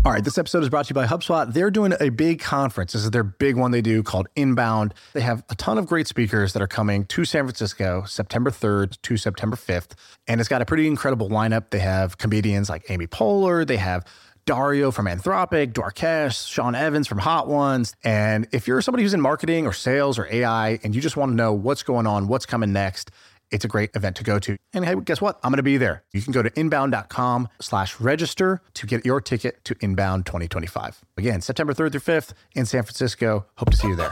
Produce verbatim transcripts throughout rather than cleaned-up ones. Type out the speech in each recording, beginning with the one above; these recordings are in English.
All right, this episode is brought to you by HubSpot. They're doing a big conference. This is their big one they do called Inbound. They have a ton of great speakers that are coming to San Francisco, September third to September fifth. And it's got a pretty incredible lineup. They have comedians like Amy Poehler. They have Dario from Anthropic, Dwarkesh, Sean Evans from Hot Ones. And if you're somebody who's in marketing or sales or A I and you just want to know what's going on, what's coming next, it's a great event to go to. And hey, guess what? I'm going to be there. You can go to inbound.com slash register to get your ticket to Inbound twenty twenty-five. Again, September third through fifth in San Francisco. Hope to see you there.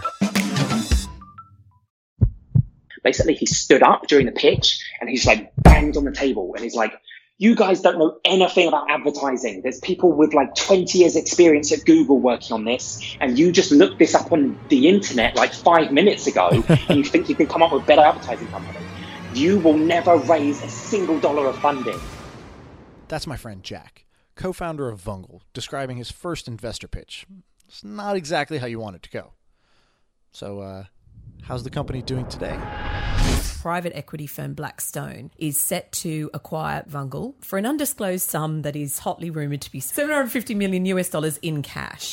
Basically, he stood up during the pitch and he's like banged on the table and he's like, you guys don't know anything about advertising. There's people with like twenty years experience at Google working on this. And you just looked this up on the internet like five minutes ago and you think you can come up with a better advertising company. You will never raise a single dollar of funding. That's my friend Jack, co-founder of Vungle, describing his first investor pitch. It's not exactly how you want it to go. So, uh, how's the company doing today? Private equity firm Blackstone is set to acquire Vungle for an undisclosed sum that is hotly rumored to be seven hundred fifty million US dollars in cash.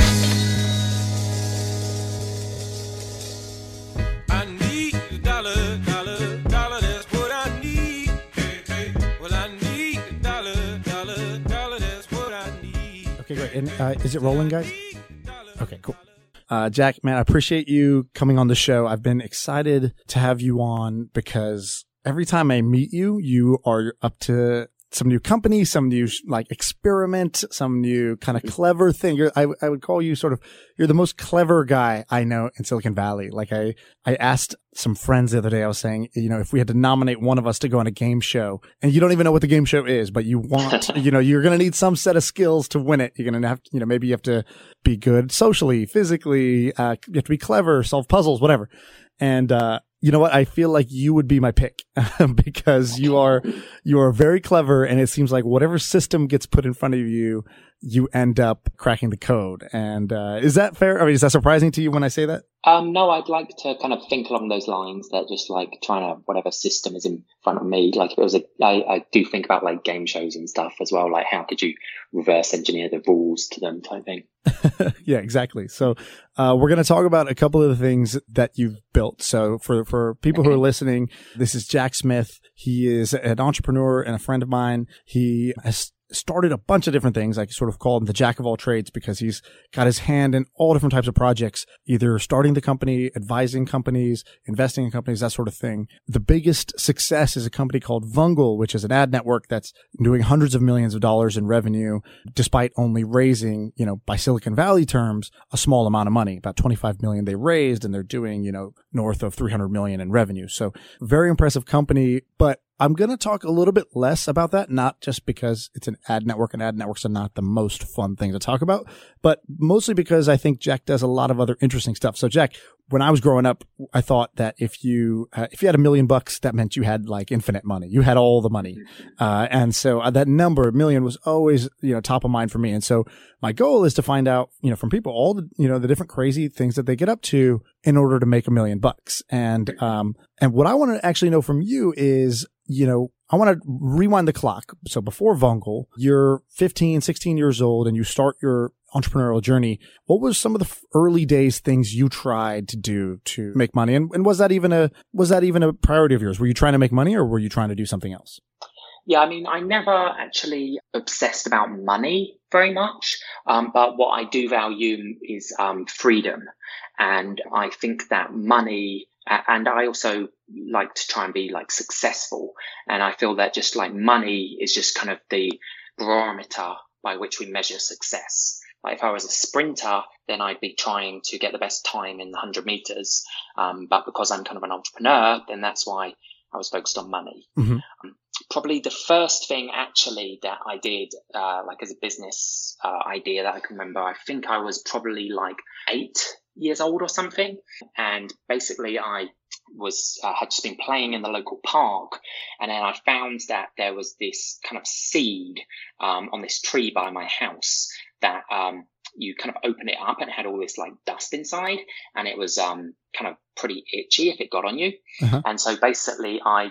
I need a dollar, dollar, dollar, that's what I need. Hey, hey. Well, I need a dollar, dollar, dollar, that's what I need. Okay, great. And uh, is it rolling, guys? Okay, cool. Uh, Jack, man, I appreciate you coming on the show. I've been excited to have you on because every time I meet you, you are up to some new company, some new like experiment, some new kind of clever thing. You're, I, I would call you sort of, you're the most clever guy I know in Silicon Valley. Like I, I asked some friends the other day, I was saying, you know, if we had to nominate one of us to go on a game show and you don't even know what the game show is, but you want, you know, you're going to need some set of skills to win it. You're going to have to, you know, maybe you have to be good socially, physically, uh, you have to be clever, solve puzzles, whatever. And, uh, you know what? I feel like you would be my pick because you are, you are very clever. And it seems like whatever system gets put in front of you, you end up cracking the code. And, uh, is that fair? I mean, is that surprising to you when I say that? Um, no, I'd like to kind of think along those lines that just like trying to, whatever system is in front of me, like if it was a, I, I do think about like game shows and stuff as well. Like how could you reverse engineer the rules to them type thing? Yeah, exactly. So, uh, we're going to talk about a couple of the things that you've built. So for, for people Okay. who are listening, this is Jack Smith. He is an entrepreneur and a friend of mine. He has started a bunch of different things. I sort of call him the jack of all trades because he's got his hand in all different types of projects, either starting the company, advising companies, investing in companies, that sort of thing. The biggest success is a company called Vungle, which is an ad network that's doing hundreds of millions of dollars in revenue, despite only raising, you know, by Silicon Valley terms, a small amount of money, about twenty-five million they raised, and they're doing, you know, north of three hundred million in revenue. So very impressive company, but I'm going to talk a little bit less about that, not just because it's an ad network and ad networks are not the most fun thing to talk about, but mostly because I think Jack does a lot of other interesting stuff. So Jack, when I was growing up, I thought that if you, uh, if you had a million bucks, that meant you had like infinite money. You had all the money. Uh, and so uh, that number, a million, was always, you know, top of mind for me. And so my goal is to find out, you know, from people all the, you know, the different crazy things that they get up to in order to make a million bucks. And, um, and what I want to actually know from you is, you know, I want to rewind the clock. So before Vungle, you're fifteen, sixteen years old and you start your entrepreneurial journey. What was some of the early days things you tried to do to make money? And, and was that even a, was that even a priority of yours? Were you trying to make money or were you trying to do something else? Yeah, I mean, I never actually obsessed about money very much. Um, but what I do value is um, freedom. And I think that money, and I also like to try and be like successful. And I feel that just like money is just kind of the barometer by which we measure success. Like if I was a sprinter, then I'd be trying to get the best time in the hundred meters. Um, but because I'm kind of an entrepreneur, then that's why I was focused on money. Mm-hmm. Um, probably the first thing actually that I did, uh, like as a business uh, idea that I can remember, I think I was probably like eight years old or something. And basically I was, uh, had just been playing in the local park. And then I found that there was this kind of seed, um, on this tree by my house that, um, you kind of open it up and it had all this like dust inside, and it was, um, kind of pretty itchy if it got on you. Uh-huh. And so basically I just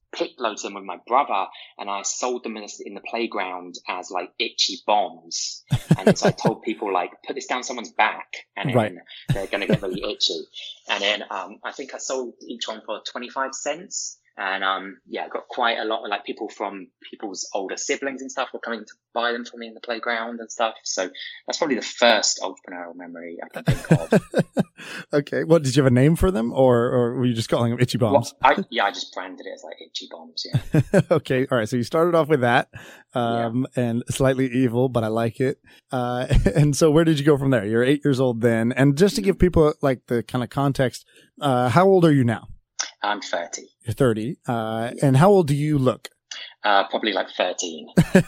picked loads of them with my brother, and I sold them in the, in the playground as like itchy bombs. And so I told people like, put this down someone's back, and then Right. they're going to get really itchy. And then um, I think I sold each one for twenty-five cents. And um, yeah, I got quite a lot of like people from people's older siblings and stuff were coming to buy them for me in the playground and stuff. So that's probably the first entrepreneurial memory I can think of. Okay. What, did you have a name for them, or, or were you just calling them itchy bombs? Well, I, yeah, I just branded it as like itchy bombs. Yeah. Okay. All right. So you started off with that, um, yeah. and slightly evil, but I like it. Uh, and so where did you go from there? You're eight years old then. And just to give people like the kind of context, uh, how old are you now? I'm thirty. You're thirty. Uh, and how old do you look? Uh, probably like thirteen.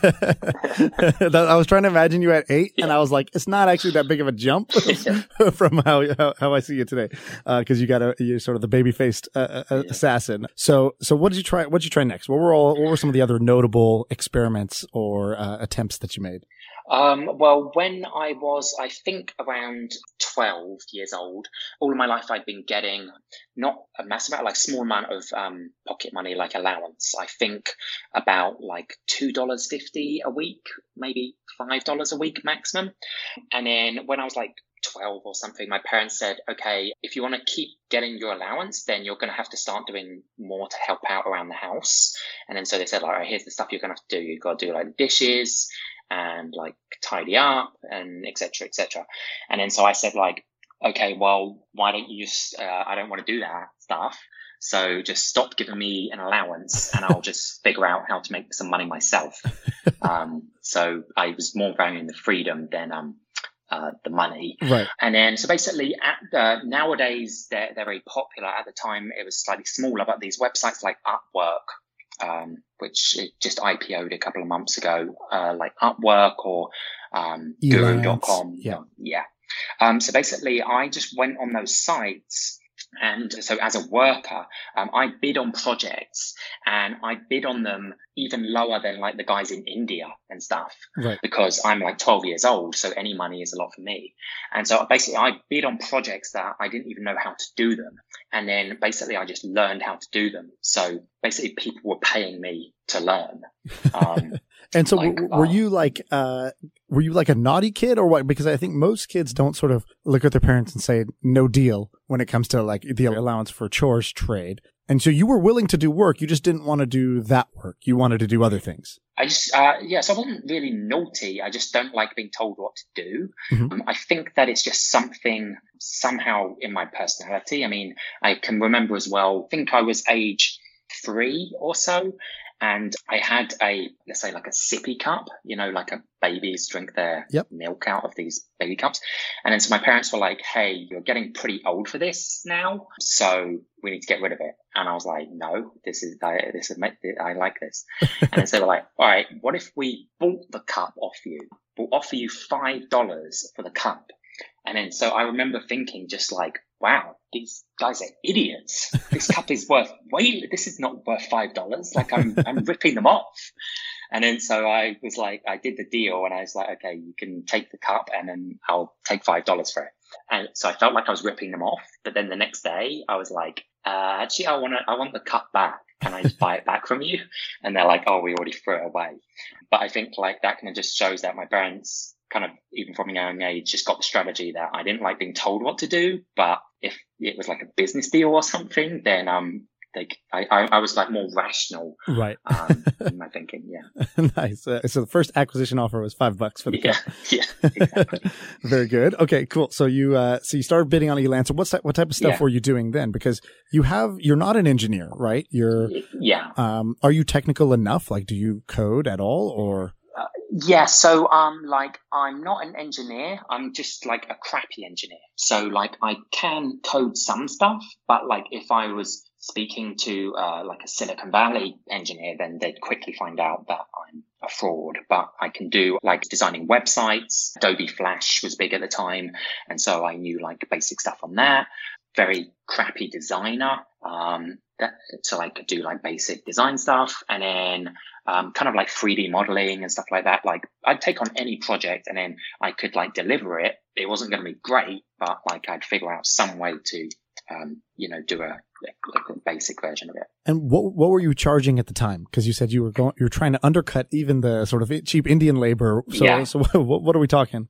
That, I was trying to imagine you at eight, yeah. and I was like, it's not actually that big of a jump from how, how how I see you today, because uh, you got a you're sort of the baby faced uh, uh, yeah. assassin. So so what did you try? What did you try next? What were all what were some of the other notable experiments or uh, attempts that you made? Um, well, when I was, I think around twelve years old, all of my life I'd been getting not a massive amount, like small amount of um, pocket money, like allowance. I think about like two dollars fifty a week, maybe five dollars a week maximum. And then when I was like twelve or something, my parents said, okay, if you want to keep getting your allowance, then you're going to have to start doing more to help out around the house. And then so they said, like, all right, here's the stuff you're going to have to do. You've got to do like dishes and like tidy up and et cetera, et cetera. And then so I said like, okay, well, why don't you just, uh, I don't want to do that stuff. So just stop giving me an allowance and I'll just figure out how to make some money myself. um, so I was more valuing the freedom than, um, uh, the money. Right. And then, so basically at, uh, nowadays they're, they're very popular. At the time it was slightly smaller, but these websites like Upwork, Um, which it just I P O'd a couple of months ago, uh, like Upwork or um, Guru dot com. Yeah. Yeah. Um, so basically, I just went on those sites. And so as a worker, um, I bid on projects and I bid on them even lower than like the guys in India and stuff, right. because I'm like twelve years old. So any money is a lot for me. And so basically I bid on projects that I didn't even know how to do them. And then basically I just learned how to do them. So basically people were paying me to learn. Um, and so like, w- were uh, you like, uh, were you like a naughty kid or what? Because I think most kids don't sort of look at their parents and say no deal when it comes to like the allowance for chores trade. And so you were willing to do work. You just didn't want to do that work. You wanted to do other things. I just, uh, yes, I wasn't really naughty. I just don't like being told what to do. Mm-hmm. Um, I think that it's just something somehow in my personality. I mean, I can remember as well, I think I was age three or so. And I had a, let's say like a sippy cup, you know, like a babies drink their yep. milk out of these baby cups. And then so my parents were like, hey, you're getting pretty old for this now. So we need to get rid of it. And I was like, no, this is, I, this is, I like this. And then so they were like, all right, what if we bought the cup off you? We'll offer you five dollars for the cup. And then so I remember thinking just like, wow, these guys are idiots. This cup is worth way, this is not worth five dollars. Like I'm, I'm ripping them off. And then so I was like, I did the deal and I was like, okay, you can take the cup and then I'll take five dollars for it. And so I felt like I was ripping them off. But then the next day I was like, uh, actually, I want to, I want the cup back. Can I just buy it back from you? And they're like, oh, we already threw it away. But I think like that kind of just shows that my parents kind of, even from a young age, just got the strategy that I didn't like being told what to do. But if it was like a business deal or something, then um, they, I, I, I was like more rational, right? Um, in my thinking, yeah. Nice. Uh, so the first acquisition offer was five bucks for the yeah, cup. Yeah, exactly. Very good. Okay, cool. So you, uh, so you started bidding on Elan. So what's that? What type of stuff yeah. were you doing then? Because you have, you're not an engineer, right? You're, yeah. Um, are you technical enough? Like, do you code at all, or? Uh, yeah, so um, like I'm not an engineer. I'm just like a crappy engineer. So like I can code some stuff, but like if I was speaking to uh, like a Silicon Valley engineer, then they'd quickly find out that I'm a fraud. But I can do like designing websites. Adobe Flash was big at the time, and so I knew like basic stuff on that. Very crappy designer. Um, that, so I could do like basic design stuff, and then um, kind of like three D modeling and stuff like that. Like I'd take on any project and then I could like deliver it. It wasn't going to be great, but like I'd figure out some way to um, you know, do a, like a basic version of it. And what what were you charging at the time? Because you said you were going, you were trying to undercut even the sort of cheap Indian labor. So, Yeah. so what, what are we talking?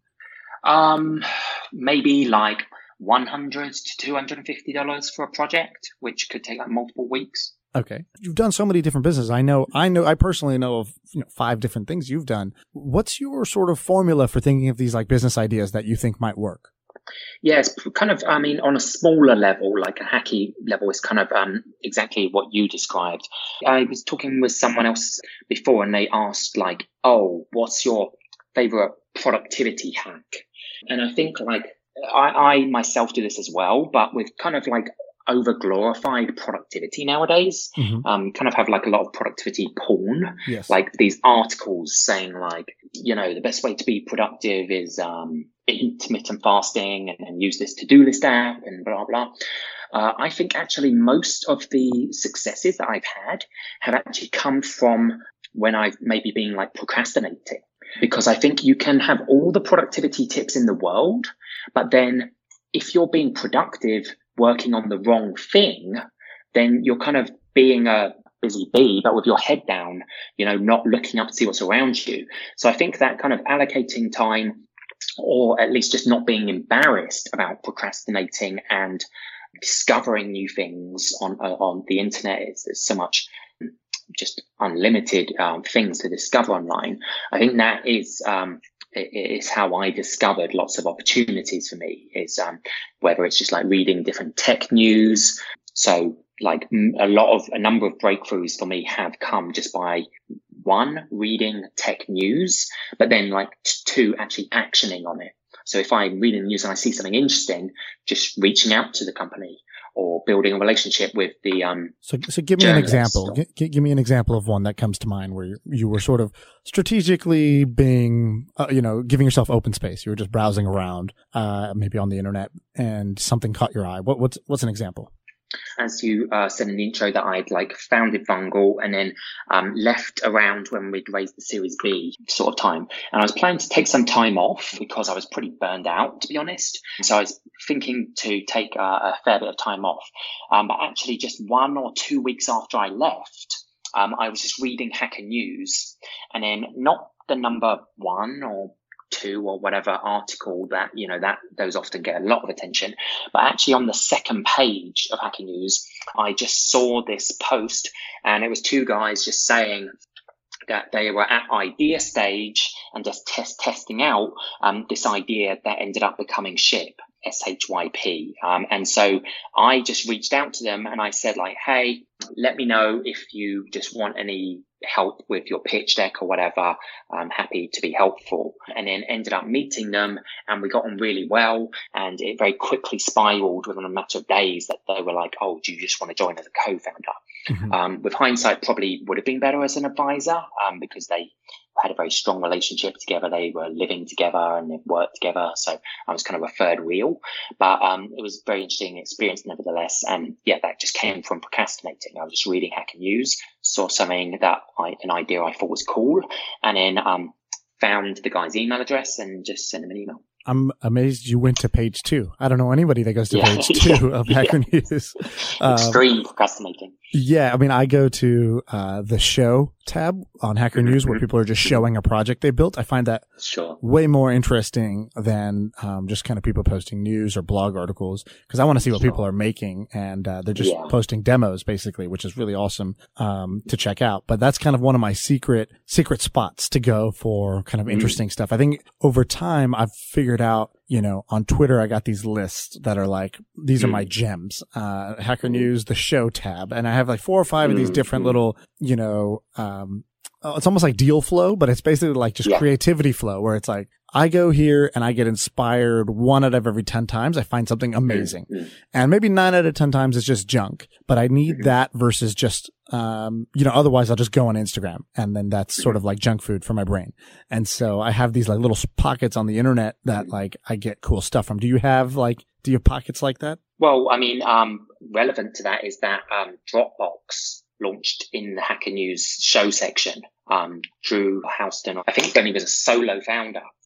Um, maybe like one hundred to two hundred fifty dollars for a project, which could take like multiple weeks. Okay. You've done so many different businesses. I know, I know, I personally know of you know, five different things you've done. What's your sort of formula for thinking of these like business ideas that you think might work? Yeah, it's kind of, I mean, on a smaller level, like a hacky level, is kind of um, exactly what you described. I was talking with someone else before and they asked like, oh, what's your favorite productivity hack? And I think like I, I myself do this as well, but with kind of like over glorified productivity nowadays. Mm-hmm. Um, kind of have like a lot of productivity porn, Yes. like these articles saying like, you know, the best way to be productive is um, intermittent fasting and, and use this to-do list app and blah, blah. Uh, I think actually most of the successes that I've had have actually come from when I've maybe been like procrastinating, because I think you can have all the productivity tips in the world, but then if you're being productive working on the wrong thing, then you're kind of being a busy bee, but with your head down, you know, not looking up to see what's around you. So I think that kind of allocating time, or at least just not being embarrassed about procrastinating and discovering new things on uh, on the internet, is there's so much just unlimited um, things to discover online. I think that is um, is how I discovered lots of opportunities for me, is um, whether it's just like reading different tech news. So like a lot of, a number of breakthroughs for me have come just by one, reading tech news, but then like two, actually actioning on it. So if I'm reading the news and I see something interesting, just reaching out to the company or building a relationship with the um. So, so give me an example. G- give me an example of one that comes to mind where you, you were sort of strategically being, uh, you know, giving yourself open space. You were just browsing around, uh, maybe on the internet, and something caught your eye. What, what's what's an example? As you uh, said in the intro, that I'd like founded Vungle and then um, left around when we'd raised the Series B sort of time. And I was planning to take some time off because I was pretty burned out, to be honest. So I was thinking to take uh, a fair bit of time off. Um, but actually just one or two weeks after I left, um, I was just reading Hacker News, and then not the number one or two or whatever article that, you know, that those often get a lot of attention, but actually on the second page of Hacker News, I just saw this post, and it was two guys just saying that they were at idea stage and just test testing out um, this idea that ended up becoming Ship, S H Y P. Um, and so I just reached out to them and I said like, hey, let me know if you just want any help with your pitch deck or whatever. I'm happy to be helpful. And then ended up meeting them, and we got on really well, and it very quickly spiraled within a matter of days that they were like, oh, do you just want to join as a co-founder? Mm-hmm. Um, with hindsight, probably would have been better as an advisor, um, because they had a very strong relationship together. They were living together and they worked together. So I was kind of a third wheel, but um, it was a very interesting experience nevertheless. And yeah, that just came from procrastinating. I was just reading Hacker News, saw something that I, an idea I thought was cool, and then um, found the guy's email address and just sent him an email. I'm amazed you went to page two. I don't know anybody that goes to yeah, page two yeah, of Hacker yeah. News. Extreme um, procrastinating. Yeah, I mean, I go to uh, the show tab on Hacker News where people are just showing a project they built. I find that sure. way more interesting than um, just kind of people posting news or blog articles, because I want to see what sure. people are making, and uh, they're just yeah. posting demos basically, which is really awesome um, to check out. But that's kind of one of my secret secret spots to go for kind of interesting mm. stuff. I think over time I've figured out, you know, on Twitter, I got these lists that are like, these are my gems, uh, Hacker News, the show tab. And I have like four or five of these different little, you know, um, it's almost like deal flow, but it's basically like just yeah. creativity flow, where it's like, I go here and I get inspired one out of every ten times. I find something amazing. Mm-hmm. And maybe nine out of ten times it's just junk, but I need mm-hmm. that versus just, um, you know, otherwise I'll just go on Instagram, and then that's sort of like junk food for my brain. And so I have these like little pockets on the internet that like I get cool stuff from. Do you have like, do you have pockets like that? Well, I mean, um, relevant to that is that, um, Dropbox launched in the Hacker News show section. Um, Drew Houston, I think when he was a solo founder,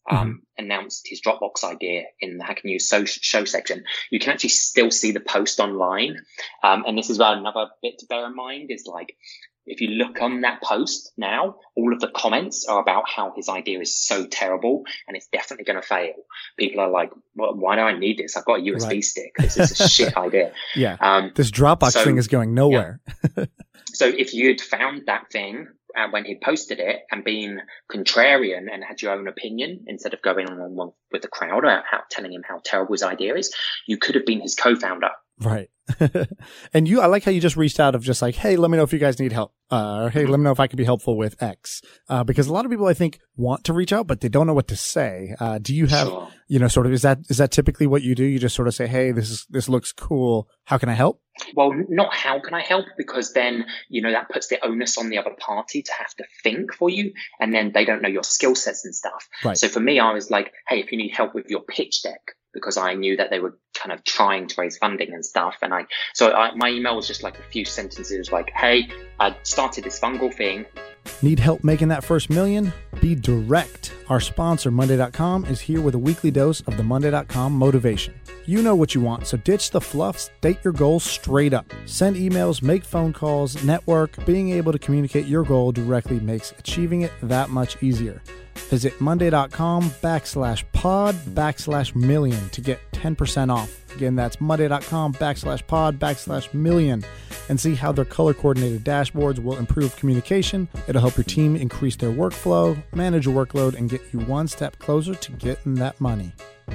um, mm-hmm. announced his Dropbox idea in the Hacker News show, show section, you can actually still see the post online. Um, and this is another bit to bear in mind is like, if you look on that post now, all of the comments are about how his idea is so terrible and it's definitely going to fail. People are like, well, why do I need this? I've got a U S B right. stick. This is a shit idea. Yeah. Um, this Dropbox so, thing is going nowhere. Yeah. So if you'd found that thing uh, when he posted it and been contrarian and had your own opinion instead of going on with the crowd or how, telling him how terrible his idea is, you could have been his co-founder. Right. And you, I like how you just reached out of just like, hey, let me know if you guys need help. Uh, or, hey, let me know if I can be helpful with X. Uh, because a lot of people, I think, want to reach out, but they don't know what to say. Uh, do you have, sure. you know, sort of, is that, is that typically what you do? You just sort of say, hey, this is, this looks cool. How can I help? Well, not how can I help, because then, you know, that puts the onus on the other party to have to think for you. And then they don't know your skill sets and stuff. Right. So for me, I was like, hey, if you need help with your pitch deck, because I knew that they were kind of trying to raise funding and stuff. And I, so I, my email was just like a few sentences like, hey, I started this fungal thing. Need help making that first million? Be direct. Our sponsor, Monday dot com, is here with a weekly dose of the Monday dot com motivation. You know what you want, so ditch the fluff, state your goals straight up. Send emails, make phone calls, network. Being able to communicate your goal directly makes achieving it that much easier. Visit monday.com backslash pod backslash million to get ten percent off. Again, that's monday.com backslash pod backslash million and see how their color coordinated dashboards will improve communication. It'll help your team increase their workflow, manage your workload, and get you one step closer to getting that money.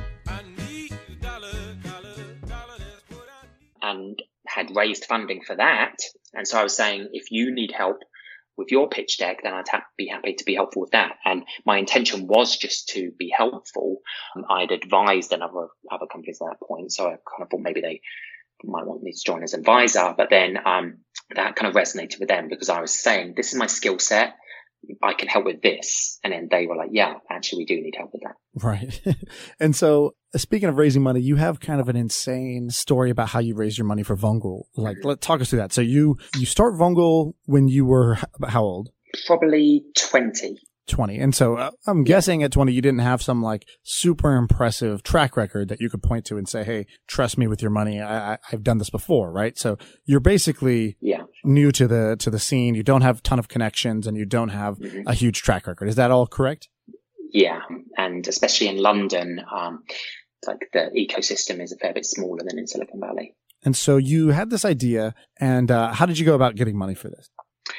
And had raised funding for that. And so I was saying, if you need help with your pitch deck, then I'd ha- be happy to be helpful with that. And my intention was just to be helpful. Um, I'd advised another other companies at that point, so I kind of thought maybe they might want me to join as advisor. But then um, that kind of resonated with them because I was saying, this is my skill set. I can help with this. And then they were like, yeah, actually, we do need help with that. Right. And so speaking of raising money, you have kind of an insane story about how you raised your money for Vungle. Like, let's talk us through that. So you, you start Vungle when you were how old? Probably twenty. twenty. And so uh, I'm yeah. guessing at twenty, you didn't have some like super impressive track record that you could point to and say, hey, trust me with your money. I, I, I've done this before, right? So you're basically yeah. new to the, to the scene. You don't have a ton of connections and you don't have mm-hmm. a huge track record. Is that all correct? Yeah. And especially in London, um, like the ecosystem is a fair bit smaller than in Silicon Valley. And so you had this idea, and uh, how did you go about getting money for this?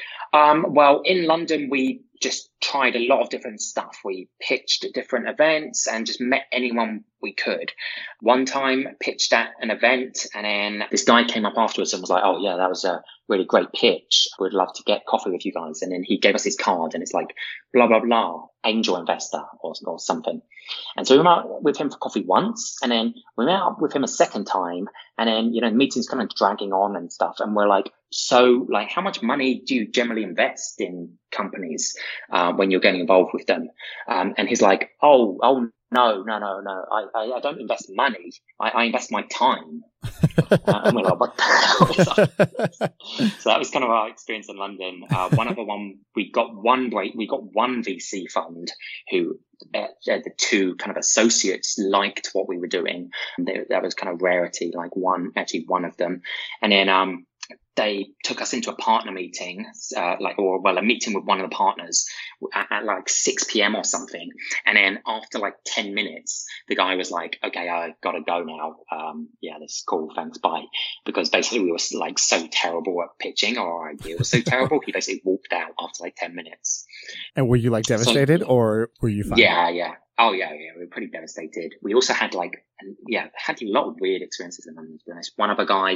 Um, well, in London, we just tried a lot of different stuff. We pitched at different events and just met anyone we could. One time pitched at an event, and then this guy came up afterwards and was like, oh yeah, that was a really great pitch. We'd love to get coffee with you guys. And then he gave us his card and it's like, blah, blah, blah, angel investor or, or something. And so we met with him for coffee once, and then we met up with him a second time, and then, you know, the meeting's kind of dragging on and stuff. And we're like, so like, how much money do you generally invest in companies, uh, when you're getting involved with them? Um, and he's like, oh, oh, no, no, no, no. I, I, I don't invest money. I, I invest my time. uh, and we're like, what the hell is that? So that was kind of our experience in London. Uh, one other one, we got one break, we got one V C fund who, uh, the two kind of associates liked what we were doing. They, that was kind of rarity, like one, actually one of them. And then, um, they took us into a partner meeting, uh, like, or well, a meeting with one of the partners at, at like six p.m. or something. And then after like ten minutes, the guy was like, okay, I gotta go now. Um, yeah, this is cool. Thanks. Bye. Because basically we were like so terrible at pitching, or our idea was so terrible. He basically walked out after like ten minutes. And were you like devastated so, or were you fine? Yeah, yeah. Oh yeah, yeah. We were pretty devastated. We also had like, yeah, had a lot of weird experiences in London, to be honest. One other guy,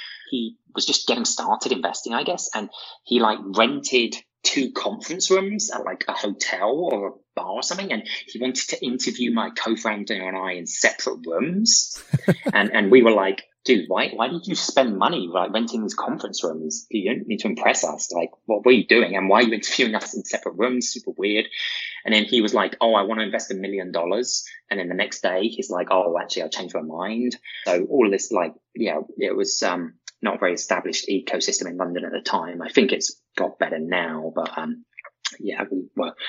he was just getting started investing, I guess. And he like rented two conference rooms at like a hotel or a bar or something. And he wanted to interview my co-founder and I in separate rooms. and, and we were like, dude, why, why did you spend money like renting these conference rooms? You don't need to impress us. Like, what were you doing? And why are you interviewing us in separate rooms? Super weird. And then he was like, oh, I want to invest a million dollars. And then the next day he's like, oh, actually, I changed my mind. So all of this, like, yeah, it was, um, not a very established ecosystem in London at the time. I think it's got better now, but, um, yeah, we were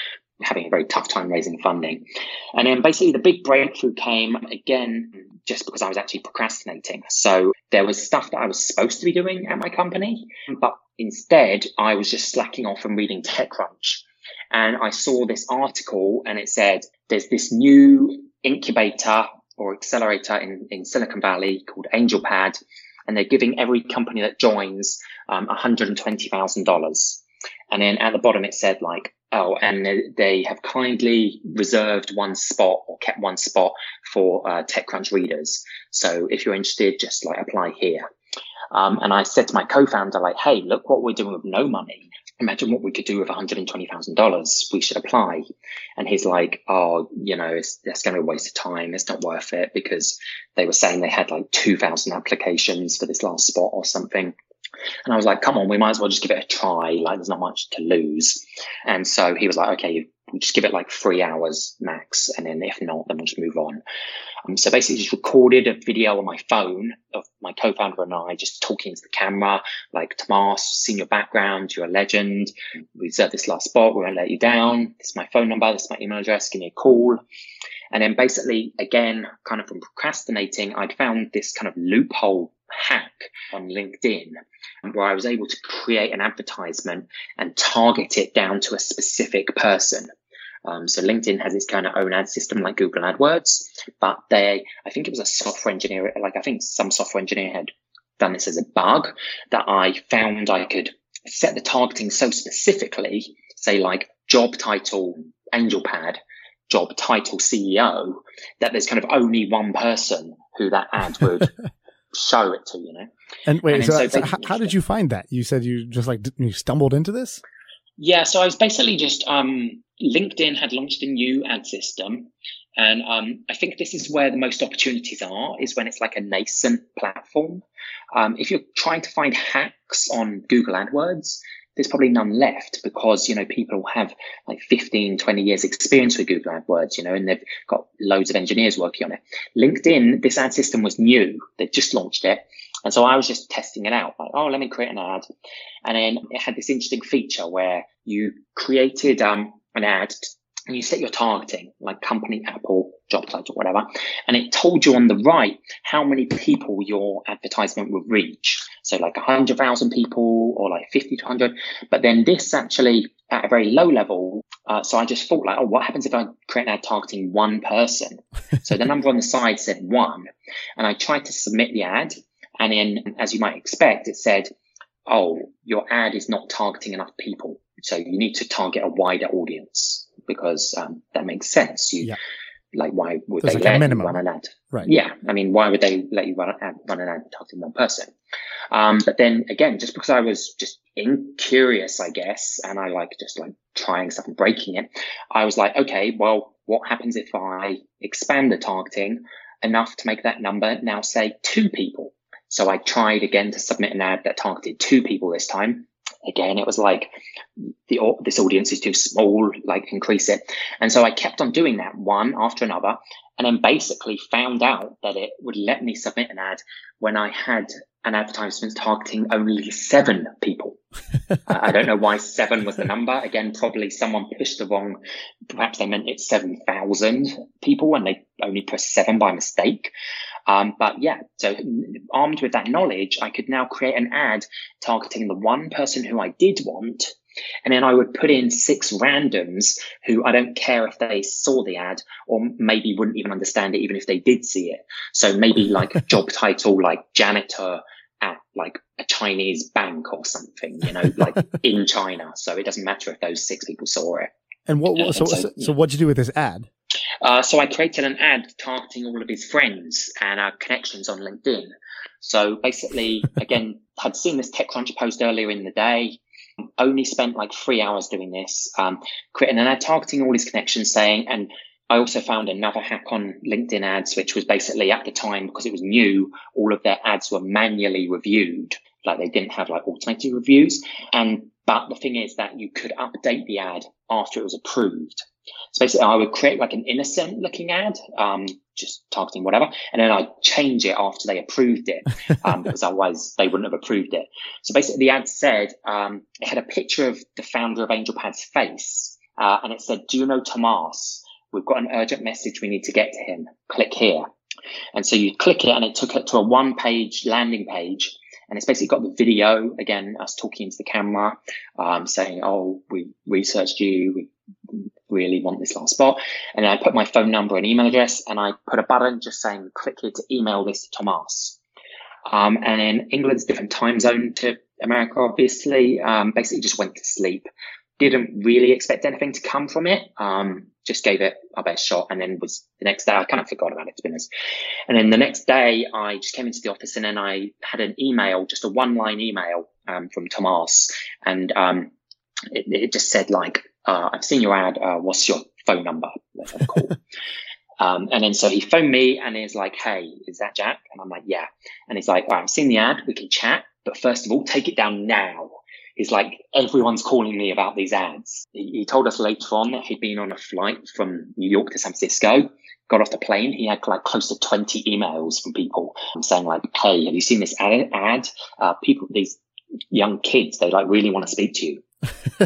having a very tough time raising funding. And then basically the big breakthrough came again, just because I was actually procrastinating. So there was stuff that I was supposed to be doing at my company, but instead I was just slacking off and reading TechCrunch. And I saw this article and it said, there's this new incubator or accelerator in, in Silicon Valley called AngelPad, and they're giving every company that joins um, one hundred twenty thousand dollars. And then at the bottom it said like, oh, and they have kindly reserved one spot or kept one spot for uh, TechCrunch readers. So if you're interested, just like apply here. Um, and I said to my co-founder, like, hey, look what we're doing with no money. Imagine what we could do with one hundred twenty thousand dollars. We should apply. And he's like, oh, you know, it's, it's going to be a waste of time. It's not worth it, because they were saying they had like two thousand applications for this last spot or something. And I was like, come on, we might as well just give it a try. Like, there's not much to lose. And so he was like, okay, we'll just give it like three hours max. And then if not, then we'll just move on. Um, so basically just recorded a video on my phone of my co-founder and I just talking to the camera, like, Tomas, seen your background, you're a legend. We reserved this last spot. We won't let you down. This is my phone number. This is my email address. Give me a call. And then basically, again, kind of from procrastinating, I'd found this kind of loophole hack on LinkedIn where I was able to create an advertisement and target it down to a specific person. Um, so LinkedIn has its kind of own ad system like Google AdWords, but they, I think it was a software engineer, like I think some software engineer had done this as a bug that I found I could set the targeting so specifically, say like job title AngelPad, job title C E O, that there's kind of only one person who that ad would show it to, you know. And wait, and so, so so how, how did you find that? You said you just like you stumbled into this? Yeah, so I was basically just um, LinkedIn had launched a new ad system, and um, I think this is where the most opportunities are, is when it's like a nascent platform. Um, if you're trying to find hacks on Google AdWords, there's probably none left, because, you know, people have like fifteen, twenty years experience with Google AdWords, you know, and they've got loads of engineers working on it. LinkedIn, this ad system was new. They just launched it. And so I was just testing it out, like, oh, let me create an ad. And then it had this interesting feature where you created um, an ad and you set your targeting, like company, Apple, job title, whatever. And it told you on the right how many people your advertisement would reach. So like one hundred thousand people or like fifty to one hundred. But then this actually at a very low level. Uh, so I just thought like, oh, what happens if I create an ad targeting one person? So the number on the side said one. And I tried to submit the ad. And then, as you might expect, it said, oh, your ad is not targeting enough people. So you need to target a wider audience, because um, that makes sense. You, yeah. Like, why would There's they like let you run an ad? Right. Yeah. I mean, why would they let you run an ad, run an ad targeting one person? Um, but then again, just because I was just incurious, I guess, and I like just like trying stuff and breaking it, I was like, okay, well, what happens if I expand the targeting enough to make that number now say two people? So I tried again to submit an ad that targeted two people this time. Again, it was like, the this audience is too small, like increase it. And so I kept on doing that one after another, and then basically found out that it would let me submit an ad when I had an advertisement targeting only seven people. I don't know why seven was the number. Again, probably someone pushed the wrong, perhaps they meant it's seven thousand people and they only pressed seven by mistake. Um, but yeah, so armed with that knowledge, I could now create an ad targeting the one person who I did want. And then I would put in six randoms who I don't care if they saw the ad or maybe wouldn't even understand it, even if they did see it. So maybe like a job title, like janitor at like a Chinese bank or something, you know, like in China. So it doesn't matter if those six people saw it. And what, what so, so, so, so what'd you do with this ad? Uh, so I created an ad targeting all of his friends and uh, connections on LinkedIn. So basically, again, I'd seen this TechCrunch post earlier in the day, only spent like three hours doing this, um, creating an ad targeting all his connections saying, and I also found another hack on LinkedIn ads, which was basically at the time, because it was new, all of their ads were manually reviewed. Like they didn't have like automated reviews. And, but the thing is that you could update the ad after it was approved. So basically I would create like an innocent looking ad, um, just targeting whatever. And then I'd change it after they approved it, um, because otherwise they wouldn't have approved it. So basically the ad said, um, it had a picture of the founder of AngelPad's face uh, and it said, do you know Tomas? We've got an urgent message. We need to get to him. Click here. And so you click it and it took it to a one page landing page. And it's basically got the video, again, us talking into the camera, um, saying, oh, we researched you. We really want this last spot. And then I put my phone number and email address, and I put a button just saying, click here to email this to Tomas. Um, and in England's different time zone to America, obviously, um, basically just went to sleep. Didn't really expect anything to come from it. Um, just gave it our best shot. And then was the next day, I kind of forgot about it, to be honest. And then the next day I just came into the office, and then I had an email, just a one line email, um, from Tomas. And, um, it, it just said like, uh, I've seen your ad. Uh, what's your phone number? Let's have a call. Um, and then so he phoned me and he's like, hey, is that Jack? And I'm like, yeah. And he's like, all right, I've seen the ad. We can chat. But first of all, take it down now. He's like, everyone's calling me about these ads. He, he told us later on that he'd been on a flight from New York to San Francisco, got off the plane. He had like close to twenty emails from people saying like, hey, have you seen this ad? ad? Uh, people, these young kids, they like really want to speak to you.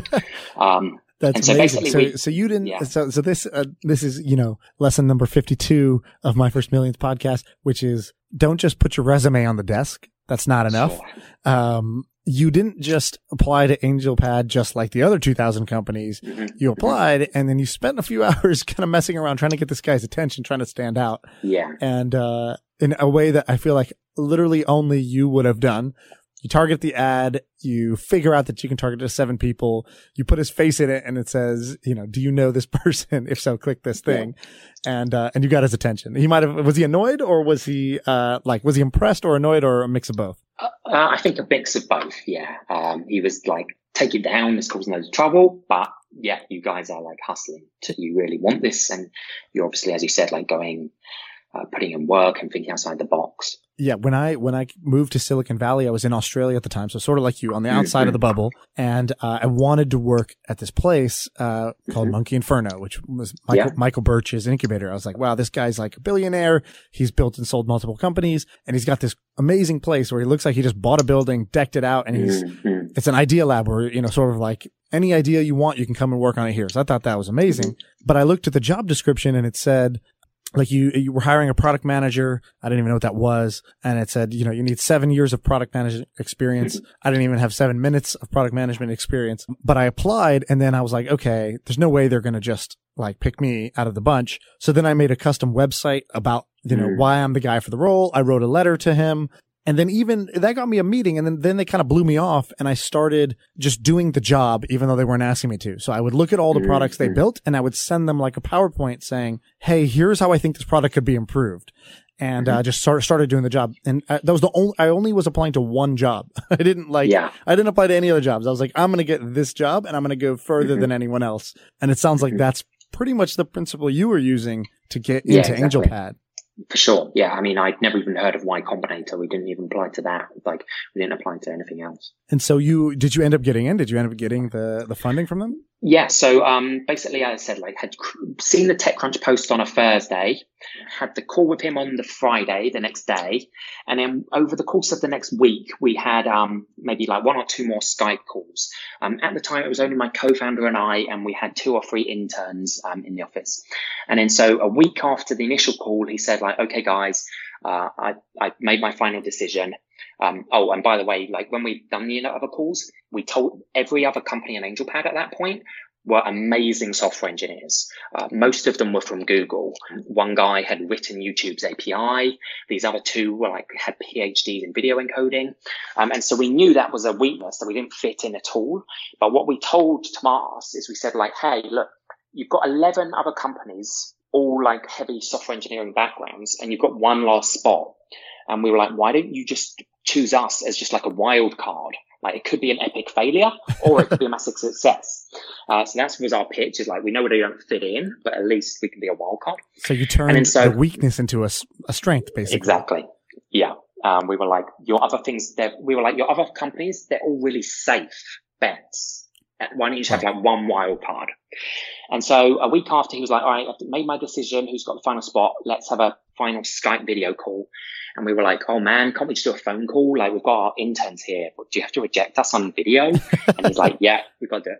um, That's so amazing. So, we, so you didn't, yeah. so, so this, uh, this is, you know, lesson number fifty-two of My First Millions podcast, which is don't just put your resume on the desk. That's not enough. Sure. Um, you didn't just apply to AngelPad just like the other two thousand companies. Mm-hmm. You applied and then you spent a few hours kind of messing around trying to get this guy's attention, trying to stand out. Yeah. And, uh, in a way that I feel like literally only you would have done. You target the ad, you figure out that you can target to seven people, you put his face in it and it says, you know, do you know this person? If so, click this thing. Yeah. And, uh, and you got his attention. He might have, was he annoyed or was he, uh, like, was he impressed or annoyed or a mix of both? Uh, I think a mix of both. Yeah. Um, he was like, take it down. It's causing loads of trouble, but yeah, you guys are like hustling to, you really want this. And you're obviously, as you said, like going, uh, putting in work and thinking outside the box. Yeah, when I when I moved to Silicon Valley, I was in Australia at the time, so sort of like you, on the outside of the bubble, and uh, I wanted to work at this place uh, called Monkey Inferno, which was Michael, yeah. Michael Birch's incubator. I was like, wow, this guy's like a billionaire. He's built and sold multiple companies, and he's got this amazing place where he looks like he just bought a building, decked it out, and he's Mm-hmm. it's an idea lab where, you know, sort of like any idea you want, you can come and work on it here. So I thought that was amazing. Mm-hmm. But I looked at the job description and it said, like you, you were hiring a product manager. I didn't even know what that was. And it said, you know, you need seven years of product management experience. I didn't even have seven minutes of product management experience, but I applied. And then I was like, okay, there's no way they're going to just like pick me out of the bunch. So then I made a custom website about, you know, why I'm the guy for the role. I wrote a letter to him. And then even that got me a meeting, and then, then they kind of blew me off, and I started just doing the job, even though they weren't asking me to. So I would look at all the products they built, and I would send them like a PowerPoint saying, hey, here's how I think this product could be improved. And I uh, just start, started doing the job. And I, that was the only, I only was applying to one job. I didn't like, yeah. I didn't apply to any other jobs. I was like, I'm going to get this job and I'm going to go further mm-hmm. than anyone else. And it sounds like that's pretty much the principle you were using to get yeah, into exactly. AngelPad. For sure. Yeah. I mean, I'd never even heard of Y Combinator. We didn't even apply to that. Like, we didn't apply to anything else. And so you, did you end up getting in? Did you end up getting the, the funding from them? Yeah. So, um, basically, as I said, like, had seen the TechCrunch post on a Thursday, had the call with him on the Friday, the next day. And then over the course of the next week, we had, um, maybe like one or two more Skype calls. Um, at the time, it was only my co-founder and I, and we had two or three interns, um, in the office. And then so a week after the initial call, he said like, okay, guys, uh, I, I made my final decision. Um, oh, and by the way, like when we've done the other calls, we told every other company in AngelPad at that point were amazing software engineers. Uh, most of them were from Google. One guy had written YouTube's A P I. These other two were like, had PhDs in video encoding. Um, and so we knew that was a weakness, that we didn't fit in at all. But what we told Tomas is we said like, hey, look, you've got eleven other companies, all like heavy software engineering backgrounds, and you've got one last spot. And we were like, why don't you just choose us as just like a wild card? Like it could be an epic failure or it could be a massive success. Uh, so that was our pitch, is like, we know we don't fit in, but at least we can be a wild card. So you turned so, the weakness into a, a strength, basically. Exactly. Yeah. Um, we were like, your other things, we were like, your other companies, they're all really safe bets. Why don't you just have like one wild card? And so a week after, he was like, all right, I've made my decision. Who's got the final spot? Let's have a final Skype video call. And we were like, oh man, can't we just do a phone call? Like, we've got our interns here, but do you have to reject us on video? And he's like, yeah, we've got to do it.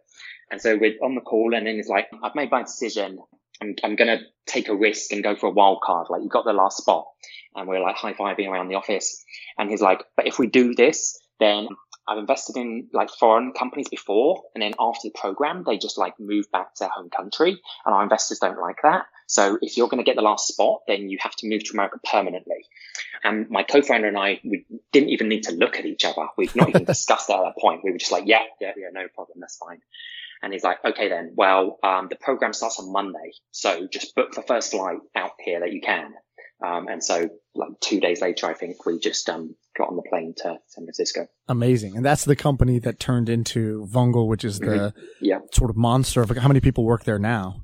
And so we're on the call, and then it's like, I've made my decision. I'm, I'm going to take a risk and go for a wild card. Like, you got the last spot. And we're like high-fiving around the office. And he's like, but if we do this, then I've invested in like foreign companies before. And then after the program, they just like move back to their home country. And our investors don't like that. So if you're going to get the last spot, then you have to move to America permanently. And my co-founder and I, we didn't even need to look at each other. We've not even discussed it at that point. We were just like, yeah, yeah, yeah, no problem. That's fine. And he's like, okay, then, well, um, the program starts on Monday. So just book the first flight out here that you can. Um, and so like two days later, I think we just, um, got on the plane to San Francisco. Amazing. And that's the company that turned into Vungle, which is the mm-hmm. yeah. sort of monster of how many people work there now?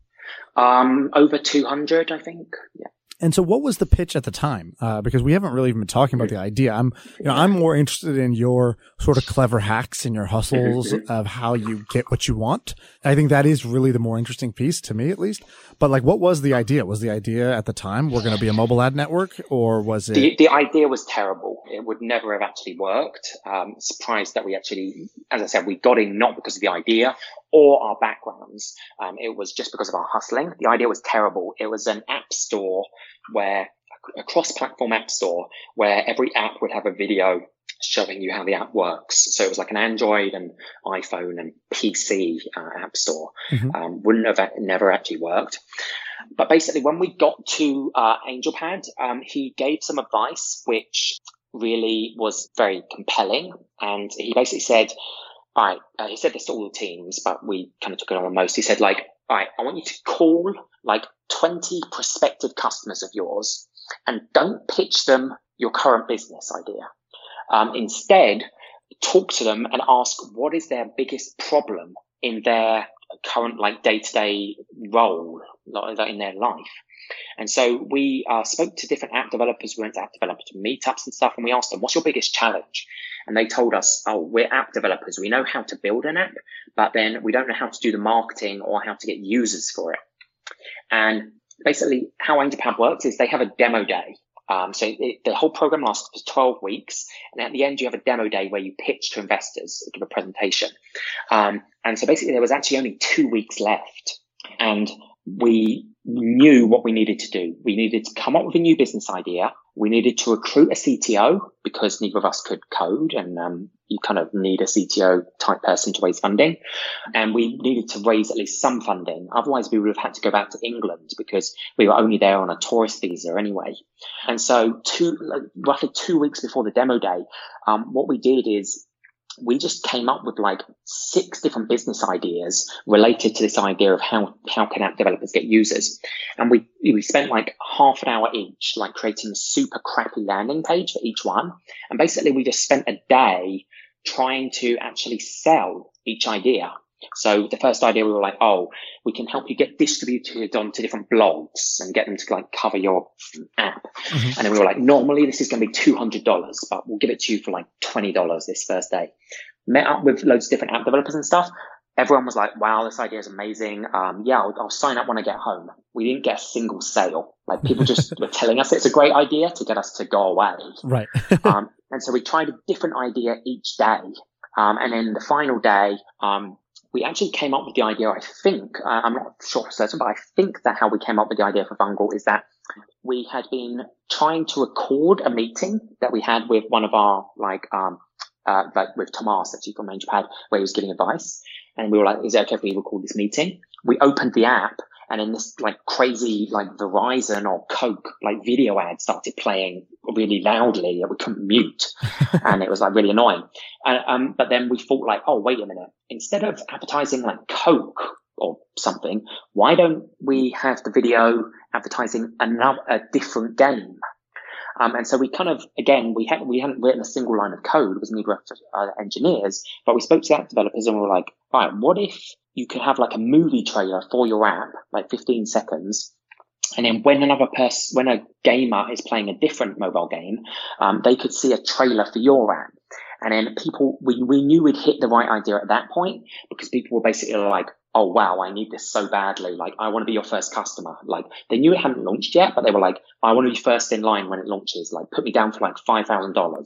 Um, over two hundred, I think. Yeah. And so what was the pitch at the time? Uh, because we haven't really even been talking about the idea. I'm, you know, I'm more interested in your sort of clever hacks and your hustles of how you get what you want. I think that is really the more interesting piece to me, at least. But like, what was the idea? Was the idea at the time we're going to be a mobile ad network, or was it? The, the idea was terrible. It would never have actually worked. Um, surprised that we actually, as I said, we got in not because of the idea or our backgrounds. Um, it was just because of our hustling. The idea was terrible. It was an app store where a cross-platform app store where every app would have a video showing you how the app works. So it was like an Android and iPhone and P C uh, app store. Mm-hmm. Um, wouldn't have never actually worked. But basically, when we got to uh, AngelPad, um, he gave some advice which really was very compelling, and he basically said, all right, uh, he said this to all the teams, but we kind of took it on the most. He said, like, all right, I want you to call like twenty prospective customers of yours and don't pitch them your current business idea. Um, instead, talk to them and ask what is their biggest problem in their current like day-to-day role like, in their life. And so we uh, spoke to different app developers. We went to app developer meetups and stuff, and we asked them, what's your biggest challenge? And they told us, oh, we're app developers. We know how to build an app, but then we don't know how to do the marketing or how to get users for it. And basically how AngelPad works is they have a demo day. Um, so it, the whole program lasts for twelve weeks. And at the end, you have a demo day where you pitch to investors, give a presentation. Um, and so basically there was actually only two weeks left. And we knew what we needed to do. We needed to come up with a new business idea. We needed to recruit a C T O because neither of us could code, and um, you kind of need a C T O type person to raise funding. And we needed to raise at least some funding. Otherwise, we would have had to go back to England because we were only there on a tourist visa anyway. And so two, like, roughly two weeks before the demo day, um, what we did is we just came up with like six different business ideas related to this idea of how, how can app developers get users. And we, we spent like half an hour each, like creating a super crappy landing page for each one. And basically we just spent a day trying to actually sell each idea. So the first idea, we were like, oh, we can help you get distributed onto different blogs and get them to like cover your app. Mm-hmm. And then we were like, normally this is going to be two hundred dollars, but we'll give it to you for like twenty dollars this first day. Met up with loads of different app developers and stuff. Everyone was like, wow, this idea is amazing. Um, yeah, I'll, I'll sign up when I get home. We didn't get a single sale. Like people just were telling us it's a great idea to get us to go away. Right. um, and so we tried a different idea each day. Um, and then the final day, um, we actually came up with the idea, I think, uh, I'm not sure for certain, but I think that how we came up with the idea for Vungle is that we had been trying to record a meeting that we had with one of our, like, um, uh, like with Tomas, actually from AngelPad, where he was giving advice. And we were like, is it okay if we record this meeting? We opened the app, and then this like crazy, like Verizon or Coke, like video ad started playing really loudly that we couldn't mute. And it was like really annoying. And, um, but then we thought like, oh, wait a minute. Instead of advertising like Coke or something, why don't we have the video advertising another, a different game? Um, and so we kind of, again, we hadn't, we hadn't written a single line of code. It was neither uh, engineers, but we spoke to the app developers and we were like, all right, what if you could have like a movie trailer for your app, like fifteen seconds. And then when another person, when a gamer is playing a different mobile game, um, they could see a trailer for your app. And then people, we, we knew we'd hit the right idea at that point because people were basically like, oh, wow, I need this so badly. Like, I want to be your first customer. Like, they knew it hadn't launched yet, but they were like, I want to be first in line when it launches. Like, put me down for like five thousand dollars.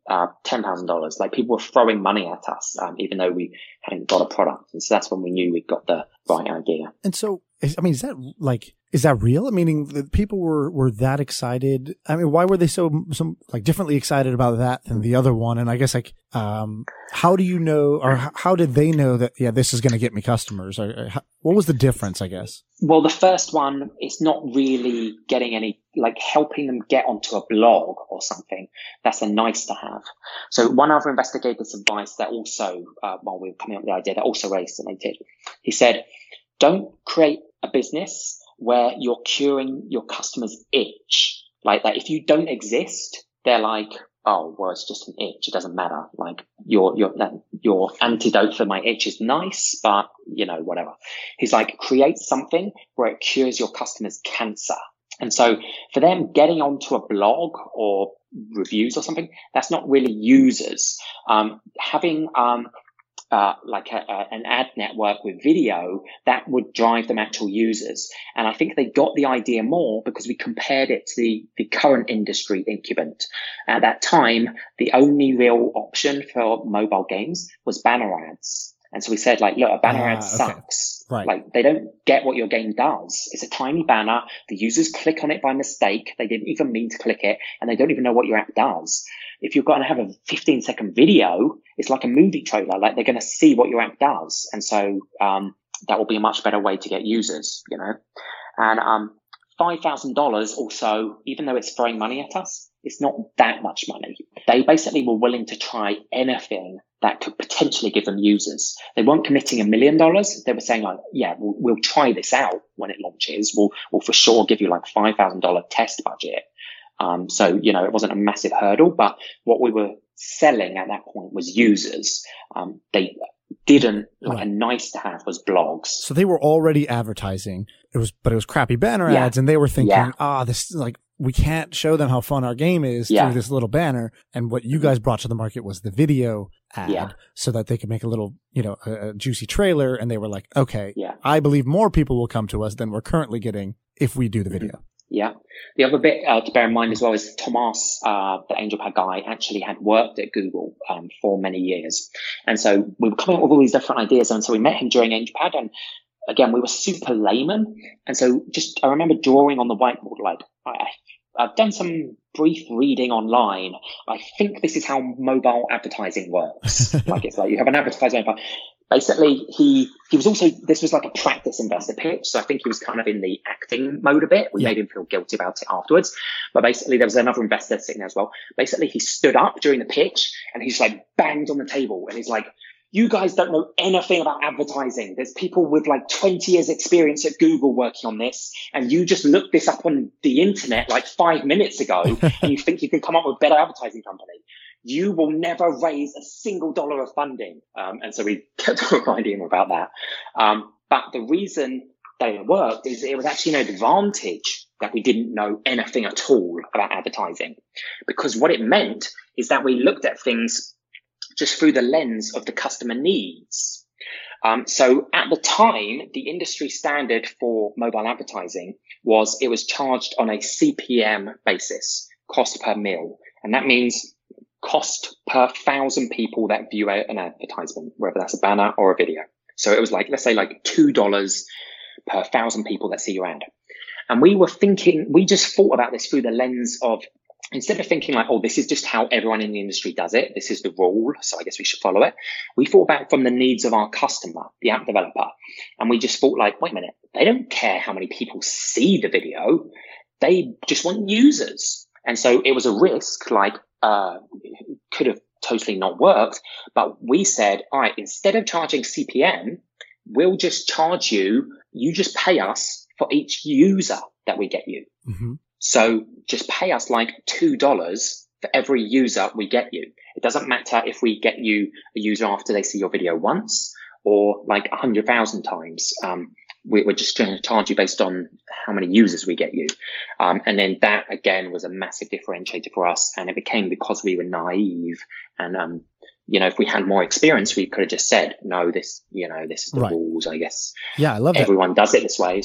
uh, ten thousand dollars. Like people were throwing money at us, um, even though we hadn't got a product. And so that's when we knew we'd got the right idea. And so, I mean, is that like, is that real? Meaning that people were, were that excited? I mean, why were they so, so like differently excited about that than the other one? And I guess like, um, how do you know, or how did they know that, yeah, this is going to get me customers? Or, or how, what was the difference, I guess? Well, the first one, it's not really getting any, like helping them get onto a blog or something. That's a nice to have. So one other investor gave this advice that also, uh, while we were coming up with the idea, that also resonated. He said, don't create a business where you're curing your customers' itch. Like that, if you don't exist, they're like, oh, well, it's just an itch. It doesn't matter. Like your, your, your antidote for my itch is nice, but you know, whatever. He's like, create something where it cures your customers' cancer. And so for them, getting onto a blog or reviews or something, that's not really users. Um, having, um, Uh, like a, a, an ad network with video, that would drive them actual users. And I think they got the idea more because we compared it to the, the current industry incubant. At that time, the only real option for mobile games was banner ads. And so we said, like, look, a banner Ah, ad okay. sucks. Right. Like, they don't get what your game does. It's a tiny banner. The users click on it by mistake. They didn't even mean to click it, and they don't even know what your app does. If you're going to have a fifteen second video, it's like a movie trailer. Like, they're going to see what your app does. And so, um, that will be a much better way to get users, you know? And, um, five thousand dollars also, even though it's throwing money at us, it's not that much money. They basically were willing to try anything that could potentially give them users. They weren't committing a million dollars. They were saying like, yeah, we'll, we'll try this out when it launches. We'll, we'll for sure give you like five thousand dollars test budget. Um, so, you know, it wasn't a massive hurdle, but what we were selling at that point was users. Um, they didn't, like, Right. a nice to have was blogs. So they were already advertising. It was, but it was crappy banner Yeah. ads, and they were thinking, Yeah. ah, this is like, we can't show them how fun our game is Yeah. through this little banner. And what you guys brought to the market was the video ad, Yeah. so that they could make a little, you know, a, a juicy trailer. And they were like, okay, Yeah. I believe more people will come to us than we're currently getting if we do the video. Yeah. The other bit uh, to bear in mind as well is Tomas, uh, the AngelPad guy, actually had worked at Google um, for many years. And so we were coming up with all these different ideas. And so we met him during AngelPad. And again, we were super layman. And so just, I remember drawing on the whiteboard, like, I, I've done some brief reading online. I think this is how mobile advertising works. Like, it's like you have an advertisement. Basically, he, he was also, this was like a practice investor pitch. So I think he was kind of in the acting mode a bit. We Yeah. made him feel guilty about it afterwards. But basically, there was another investor sitting there as well. Basically, he stood up during the pitch and he's like banged on the table. And he's like, you guys don't know anything about advertising. There's people with like twenty years experience at Google working on this. And you just looked this up on the internet like five minutes ago and you think you can come up with a better advertising company. You will never raise a single dollar of funding. Um, and so we kept reminding him about that. Um, but the reason that it worked is it was actually an advantage that we didn't know anything at all about advertising. Because what it meant is that we looked at things just through the lens of the customer needs. Um, so at the time, the industry standard for mobile advertising was it was charged on a C P M basis, cost per mil. And that means cost per thousand people that view a, an advertisement, whether that's a banner or a video. So it was like, let's say like two dollars per thousand people that see your ad. And we were thinking, we just thought about this through the lens of, instead of thinking like, oh, this is just how everyone in the industry does it, this is the rule, so I guess we should follow it. We thought about it from the needs of our customer, the app developer. And we just thought like, wait a minute, they don't care how many people see the video. They just want users. And so it was a risk, like, uh, could have totally not worked. But we said, all right, instead of charging C P M, we'll just charge you, you just pay us for each user that we get you. Mm-hmm. So just pay us like two dollars for every user we get you. It doesn't matter if we get you a user after they see your video once or like a hundred thousand times. Um, we, we're just going to charge you based on how many users we get you. Um, and then that again was a massive differentiator for us. And it became because we were naive and, um, you know, if we had more experience, we could have just said, no, this, you know, this is the Right. rules, I guess. Yeah, I love that. Everyone does it this way. So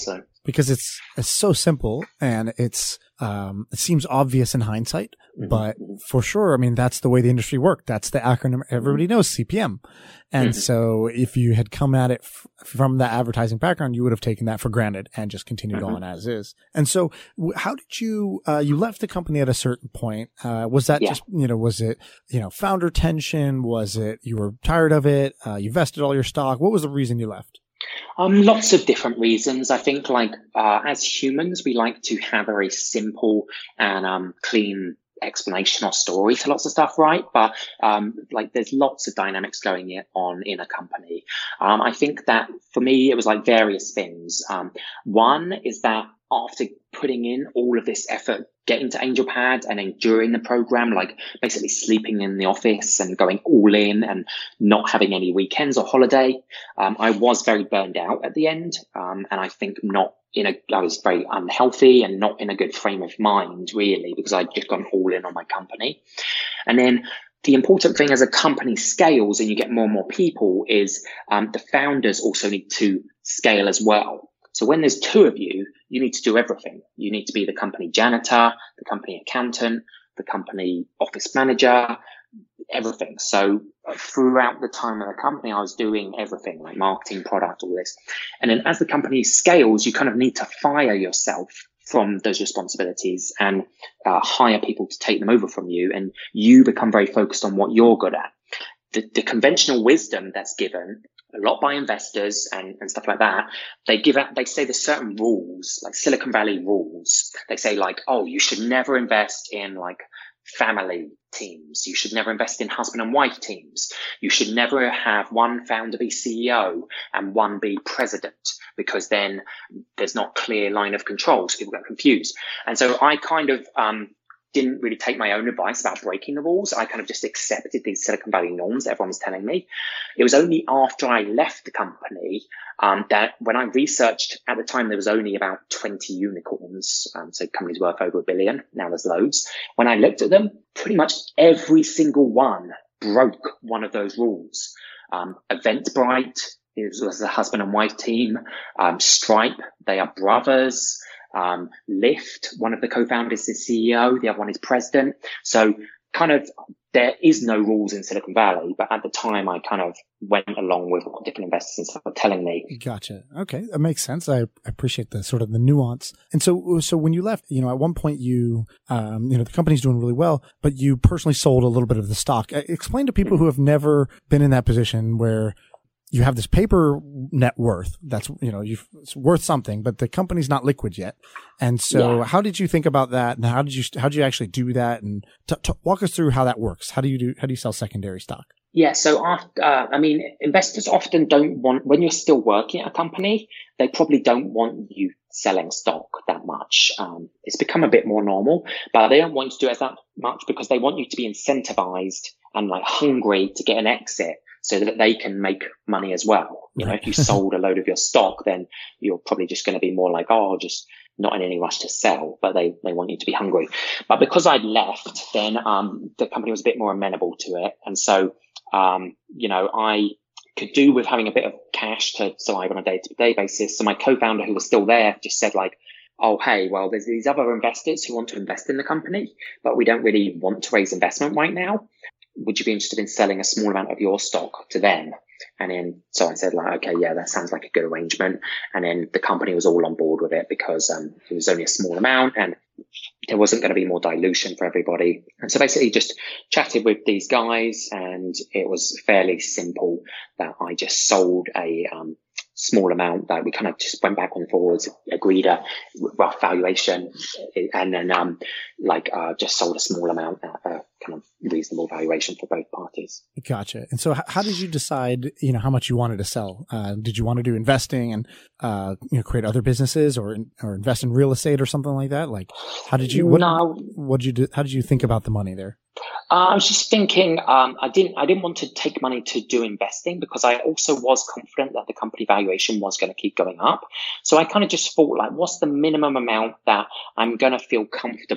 because it's it's so simple and it's um, it seems obvious in hindsight, mm-hmm. but for sure, I mean, that's the way the industry worked. That's the acronym everybody knows, C P M. And mm-hmm. so if you had come at it f- from that advertising background, you would have taken that for granted and just continued mm-hmm. on as is. And so w- how did you, uh, you left the company at a certain point. Uh, was that yeah. just, you know, was it, you know, founder tension? Was it, you were tired of it? Uh, you vested all your stock. What was the reason you left? Um, lots of different reasons. I think like, uh, as humans, we like to have a very simple and, um, clean explanation or story to lots of stuff, right? But um, like there's lots of dynamics going on in a company. Um, I think that for me, it was like various things. Um, one is that after putting in all of this effort, getting to AngelPad and then during the program, like basically sleeping in the office and going all in and not having any weekends or holiday, um, I was very burned out at the end. Um, and I think not in a, I was very unhealthy and not in a good frame of mind, really, because I'd just gone all in on my company. And then the important thing as a company scales and you get more and more people is um, the founders also need to scale as well. So when there's two of you, you need to do everything. You need to be the company janitor, the company accountant, the company office manager, everything. So throughout the time of the company, I was doing everything like marketing, product, all this. And then as the company scales, you kind of need to fire yourself from those responsibilities and uh, hire people to take them over from you. And you become very focused on what you're good at. The, the conventional wisdom that's given a lot by investors and, and stuff like that, they give out, they say there's certain rules, like Silicon Valley rules. They say like, oh, you should never invest in like family teams. You should never invest in husband and wife teams. You should never have one founder be C E O and one be president, because then there's not clear line of control. So people get confused. And so I kind of, um, didn't really take my own advice about breaking the rules. I kind of just accepted these Silicon Valley norms that everyone was telling me. It was only after I left the company um, that when I researched, at the time there was only about twenty unicorns, um, so companies worth over a billion. Now there's loads. When I looked at them, pretty much every single one broke one of those rules. Um, Eventbrite is, was a husband and wife team. Um, Stripe, they are brothers. Um, Lyft, one of the co-founders is C E O, the other one is president. So kind of there is no rules in Silicon Valley, but at the time I kind of went along with what different investors and stuff were telling me. Gotcha. Okay. That makes sense. I appreciate the sort of the nuance. And so, so when you left, you know, at one point you, um, you know, the company's doing really well, but you personally sold a little bit of the stock. Explain to people who have never been in that position where you have this paper net worth that's, you know, you've, it's worth something, but the company's not liquid yet. And so yeah. How did you think about that? And how did you, how did you actually do that? And t- t- walk us through how that works. How do you do, how do you sell secondary stock? Yeah. So after, uh, I mean, investors often don't want, when you're still working at a company, they probably don't want you selling stock that much. Um, it's become a bit more normal, but they don't want you to do it that much because they want you to be incentivized and like hungry to get an exit, so that they can make money as well. You know, if you sold a load of your stock, then you're probably just going to be more like, oh, just not in any rush to sell, but they, they want you to be hungry. But because I'd left, then, um, the company was a bit more amenable to it. And so, um, you know, I could do with having a bit of cash to survive on a day to day basis. So my co-founder who was still there just said like, oh, hey, well, there's these other investors who want to invest in the company, but we don't really want to raise investment right now. Would you be interested in selling a small amount of your stock to them? And then, so I said like, okay, yeah, that sounds like a good arrangement. And then the company was all on board with it because, um, it was only a small amount and there wasn't going to be more dilution for everybody. And so basically just chatted with these guys and it was fairly simple that I just sold a, um, small amount that we kind of just went back and forwards, agreed a rough valuation, and then um like uh just sold a small amount at a kind of reasonable valuation for both parties. Gotcha. And so how did you decide, you know, how much you wanted to sell? Uh, did you want to do investing and uh you know create other businesses or or invest in real estate or something like that? Like how did you what, no. what did you do, how did you think about the money there? Uh, I was just thinking, um, I didn't, I didn't want to take money to do investing because I also was confident that the company valuation was going to keep going up. So I kind of just thought like, what's the minimum amount that I'm going to feel comfortable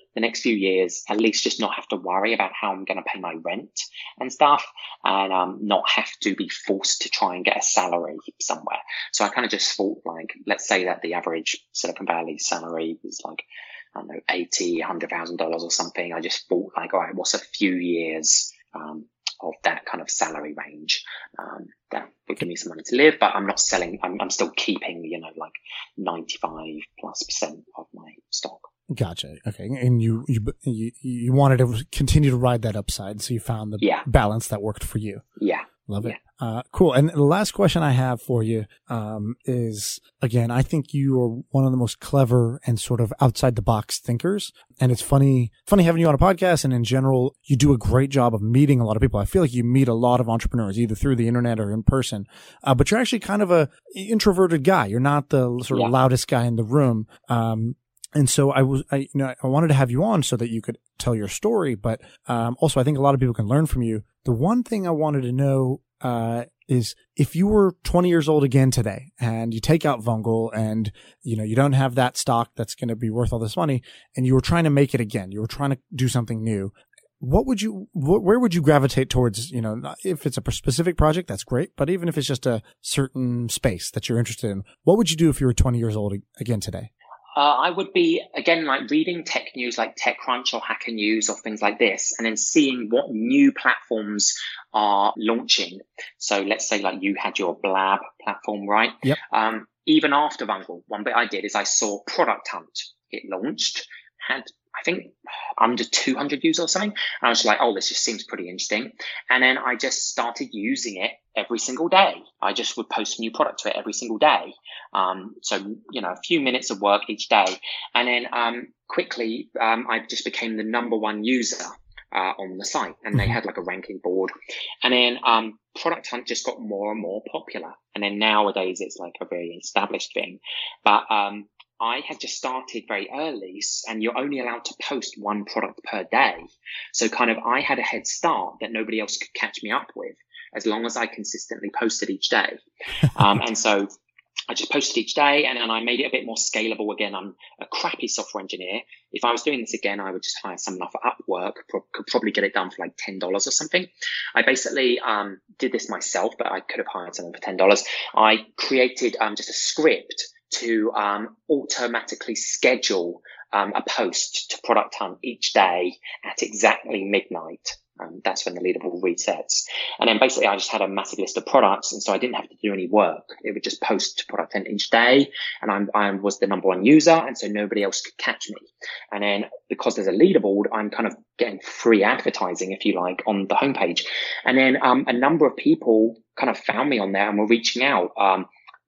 the next few years, at least just not have to worry about how I'm going to pay my rent and stuff, and um, not have to be forced to try and get a salary somewhere. So I kind of just thought, like, let's say that the average Silicon Valley salary is like, I don't know, eighty, a hundred thousand dollars or something. I just thought, like, all right, what's a few years um, of that kind of salary range um, that would give me some money to live, but I'm not selling. I'm, I'm still keeping, you know, like ninety-five plus percent of my stock. Gotcha. Okay. And you, you, you, you wanted to continue to ride that upside. So you found the yeah. balance that worked for you. Yeah. Love it. Yeah. Uh, cool. And the last question I have for you, um, is, again, I think you are one of the most clever and sort of outside the box thinkers. And it's funny, funny having you on a podcast. And in general, you do a great job of meeting a lot of people. I feel like you meet a lot of entrepreneurs, either through the internet or in person. Uh, but you're actually kind of a introverted guy. You're not the sort of yeah. loudest guy in the room. Um, And so I was, I, you know, I wanted to have you on so that you could tell your story, but, um, also I think a lot of people can learn from you. The one thing I wanted to know, uh, is if you were twenty years old again today and you take out Vungle and, you know, you don't have that stock that's going to be worth all this money and you were trying to make it again, you were trying to do something new. What would you, wh- where would you gravitate towards, you know, if it's a specific project, that's great. But even if it's just a certain space that you're interested in, what would you do if you were twenty years old again today? Uh, I would be, again, like reading tech news like TechCrunch or Hacker News or things like this, and then seeing what new platforms are launching. So let's say like you had your Blab platform, right? Yep. Um, even after Vungle, one bit I did is I saw Product Hunt. It launched, had, I think, under two hundred users or something. And I was like, oh, this just seems pretty interesting. And then I just started using it every single day. I just would post a new product to it every single day. Um, so, you know, a few minutes of work each day. And then um, quickly, um, I just became the number one user uh, on the site. And they had like a ranking board. And then um, Product Hunt just got more and more popular. And then nowadays, it's like a very established thing. But um I had just started very early, and you're only allowed to post one product per day. So kind of I had a head start that nobody else could catch me up with as long as I consistently posted each day. Um, and so I just posted each day, and then I made it a bit more scalable. Again, I'm a crappy software engineer. If I was doing this again, I would just hire someone off Upwork, pro- could probably get it done for like ten dollars or something. I basically um, did this myself, but I could have hired someone for ten dollars. I created um, just a script to um, automatically schedule um, a post to Product Hunt each day at exactly midnight. Um, that's when the leaderboard resets. And then basically I just had a massive list of products, and so I didn't have to do any work. It would just post to Product Hunt each day, and I'm, I was the number one user, and so nobody else could catch me. And then because there's a leaderboard, I'm kind of getting free advertising, if you like, on the homepage. And then um, a number of people kind of found me on there and were reaching out. Um,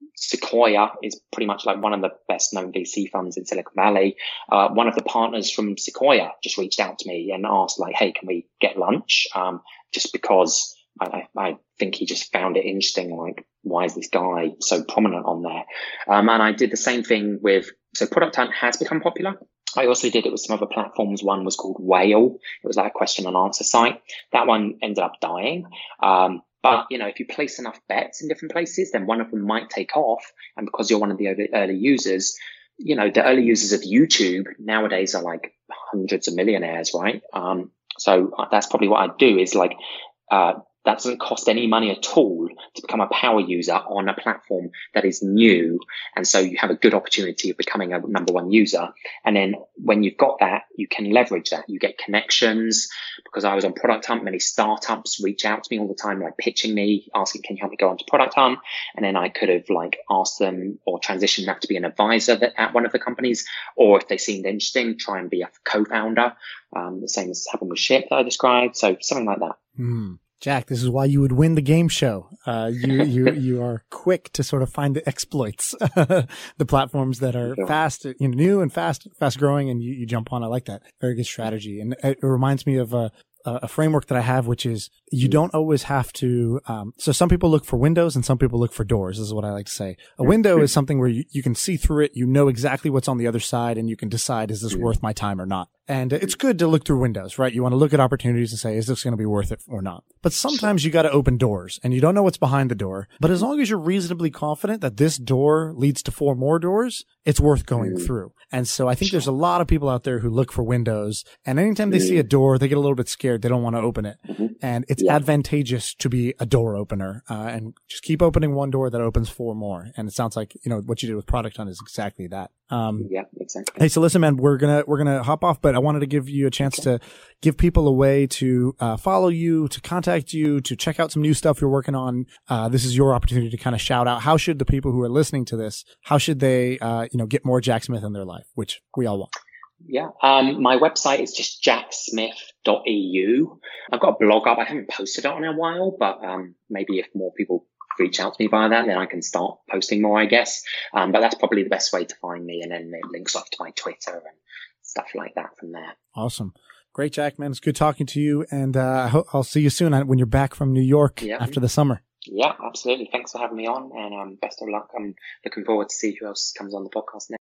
Sequoia is pretty much like one of the best known V C funds in Silicon Valley. Uh, one of the partners from Sequoia just reached out to me and asked like, hey, can we get lunch? Um, just because I, I think he just found it interesting. Like, why is this guy so prominent on there? Um, and I did the same thing with, so Product Hunt has become popular. I also did it with some other platforms. One was called Whale. It was like a question and answer site. That one ended up dying. Um, But, you know, if you place enough bets in different places, then one of them might take off. And because you're one of the early users, you know, the early users of YouTube nowadays are like hundreds of millionaires, right? Um, so that's probably what I'd do is like, uh, that doesn't cost any money at all to become a power user on a platform that is new. And so you have a good opportunity of becoming a number one user. And then when you've got that, you can leverage that. You get connections. Because I was on Product Hunt, many startups reach out to me all the time, like pitching me, asking, can you help me go onto Product Hunt? And then I could have like asked them or transitioned that to be an advisor that, at one of the companies. Or if they seemed interesting, try and be a co-founder. Um, the same as happened with Ship that I described. So something like that. Mm. Jack, this is why you would win the game show. Uh, you, you, you are quick to sort of find the exploits, the platforms that are sure. fast, you know, new and fast, fast growing, and you, you jump on. I like that. Very good strategy. And it, it reminds me of a, a framework that I have, which is you don't always have to, um, so some people look for windows and some people look for doors. This is what I like to say. A window is something where you, you can see through it. You know exactly what's on the other side and you can decide, is this worth my time or not? And it's good to look through windows, right? You want to look at opportunities and say, is this going to be worth it or not? But sometimes you got to open doors and you don't know what's behind the door. But as long as you're reasonably confident that this door leads to four more doors, it's worth going through. And so I think there's a lot of people out there who look for windows, and anytime they see a door, they get a little bit scared. They don't want to open it. And it's Yeah. advantageous to be a door opener, uh, and just keep opening one door that opens four more. And it sounds like, you know, what you did with Product Hunt is exactly that. Um, Yeah, exactly. Hey, so listen, man, we're gonna we're gonna hop off, but I wanted to give you a chance to give people a way to uh, follow you, to contact you, to check out some new stuff you're working on. Uh, this is your opportunity to kind of shout out. How should the people who are listening to this, how should they, uh, you know, get more Jack Smith in their life, which we all want? Yeah. Um, my website is just jack smith dot e u. I've got a blog up. I haven't posted it on a while, but um, maybe if more people reach out to me via that, then I can start posting more, I guess. Um, but that's probably the best way to find me. And then it links off to my Twitter and stuff like that from there. Awesome. Great, Jack, man. It's good talking to you. And uh, I ho- I'll see you soon when you're back from New York Yeah. after the summer. Yeah, absolutely. Thanks for having me on, and um, best of luck. I'm looking forward to see who else comes on the podcast next.